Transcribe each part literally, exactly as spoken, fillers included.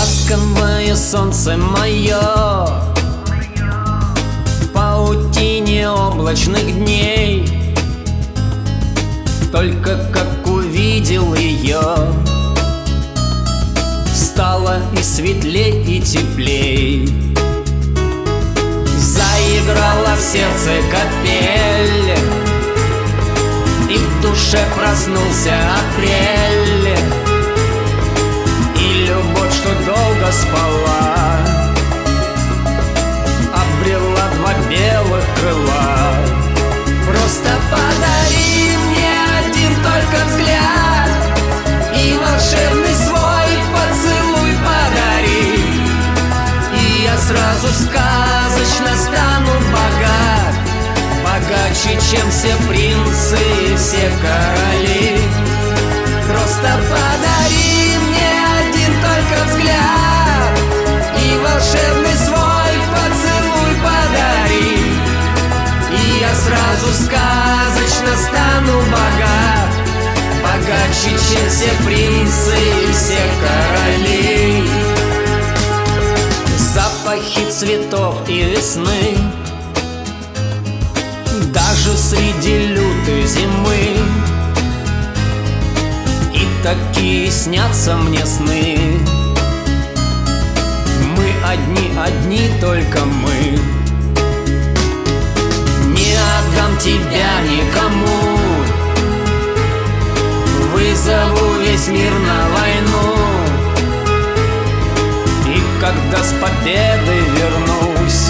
Ласковое солнце мое, в паутине облачных дней, только как увидел ее, стало и светлей, и теплей. Заиграла в сердце капель, и в душе проснулся апрель. И любовь, что долго спала, обрела два белых крыла. Просто подари мне один только взгляд, и волшебный свой поцелуй подари, и я сразу сказочно стану богат, богаче, чем все принцы и все короли. Просто подари мне один только взгляд, и волшебный свой поцелуй подари, и я сразу сказочно стану богат, богаче, чем все принцы и все короли. Запахи цветов и весны, даже среди лютой зимы, и такие снятся мне сны. Мы одни, одни только мы. Не отдам тебя никому, вызову весь мир на войну, и когда с победы вернусь,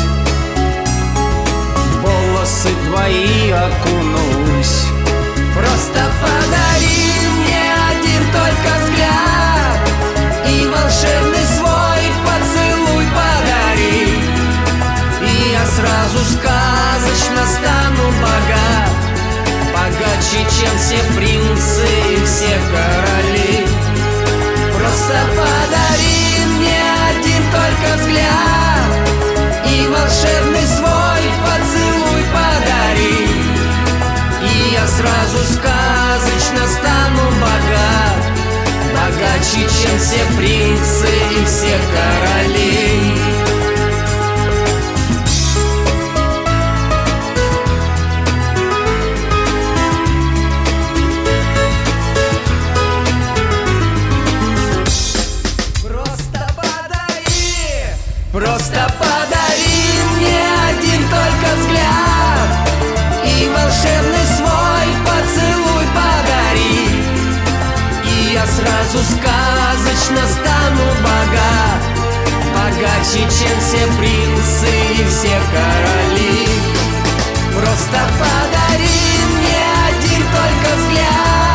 в волосы твои окунусь. Просто подари мне один только взгляд, и волшебный свой поцелуй подари, и я сразу сказочно стану богат, богаче, чем все принцы и все короли. Просто подари мне один только взгляд, и волшебный свой поцелуй подари, и я сразу сказочно стану богат, богаче, чем все принцы и все короли. Просто подари мне один только взгляд, и волшебный свой поцелуй подари, и я сразу сказочно стану богат, богаче, чем все принцы и все короли. Просто подари мне один только взгляд,